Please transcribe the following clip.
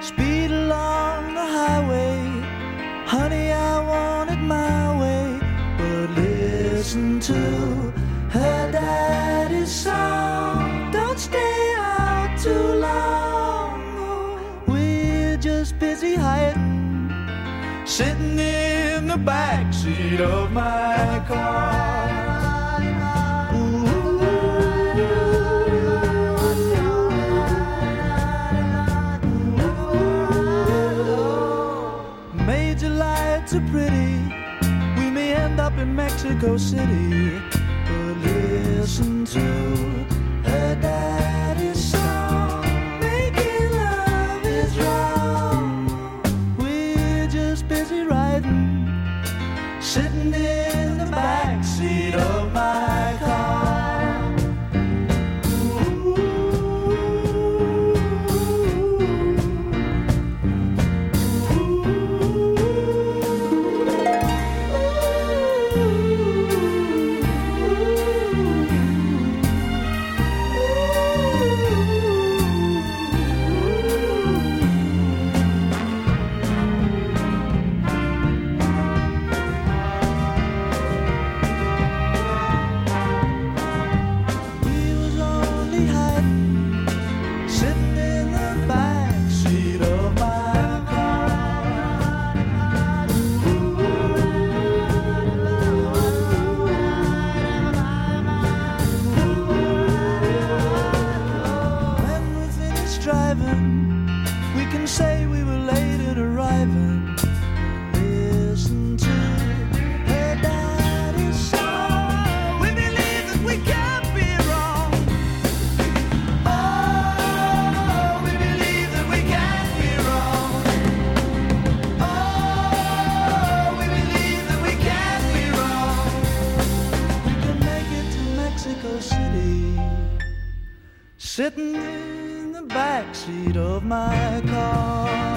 speed along the highway. Honey, I want it my way. But listen to her daddy's song. Don't stay out too long. We're just busy hiding, sitting in the backseat of my car. Major lights are pretty. We may end up in Mexico City. But listen to her daddy's song. Making love is wrong. We're just busy riding, sitting in the backseat of my car. Sitting in the backseat of my car.